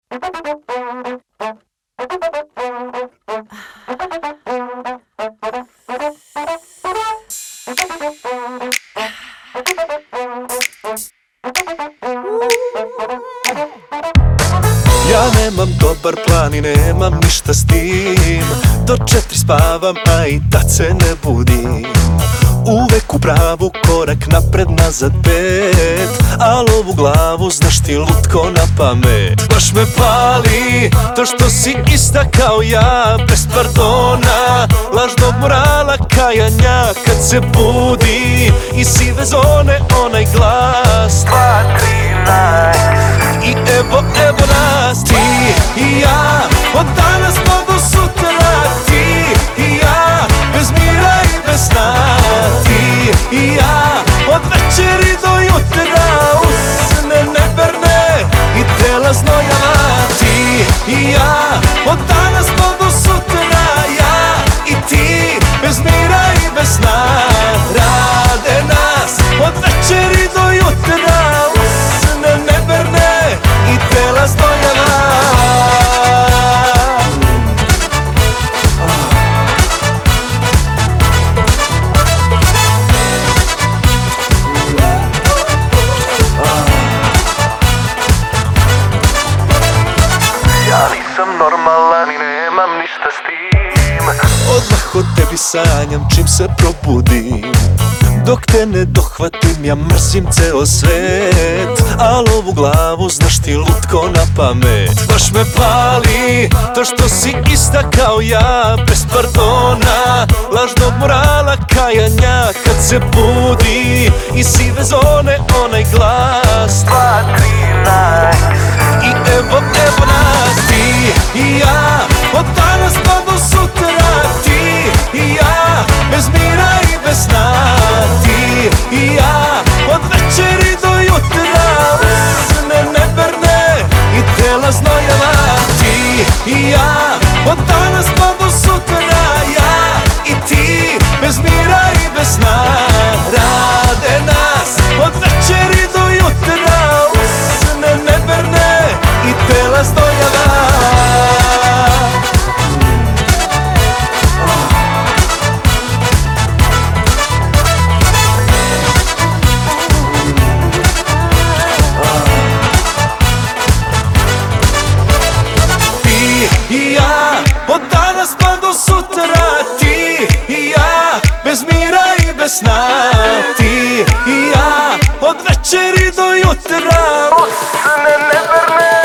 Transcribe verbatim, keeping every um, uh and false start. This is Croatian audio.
Ja nemam dobar plan i nemam ništa s tim. Do četiri spavam, a i tad se ne budim. Uvek u pravu, korak napred, nazad pet. Al ovu glavu znaš ti lutko na pamet. Baš me pali to što si ista kao ja, bez pardona, lažnog morala, kajanja. Kad se budi i sive zone onaj glas dva, tri, nice. I evo, evo nas, ti i ja, od danas pa do sutra. Ti i ja, bez mira i bez sna. Ti i ja, od večeri do jutra. Usne neverne i tela znojava. Ti i ja, od danas pa do sutra. Ja i ti, bez mira i bez sna. Rade nas, od večeri do jutra. Usne neverne i tela znojava. Ja nisam normalan i nemam ništa s tim. Odmah o tebi sanjam čim se probudim. Dok te ne dohvatim ja mrzim ceo svet. Al ovu glavu znaš ti lutko na pamet. Baš me pali to što si ista kao ja, bez pardona, lažnog morala, kajanja. Kad se budi i sive zone onaj glas dva, tri, nice. I evo, evo nas, ti i ja, od danas pa do sutra. Ti i ja, bez mira i bez sna. Ti i ja, od večeri do jutra. Usne neverne i tela znojava. Ti i ja, od danas pa do sutra. Ja i ti, bez mira i bez sna. Rade nas, od večeri do jutra. Usne neverne i tela znojava. I ja, od danas pa do sutra. Ti i ja, bez mira i bez sna. Ti i ja, od večeri do jutra. Usne neverne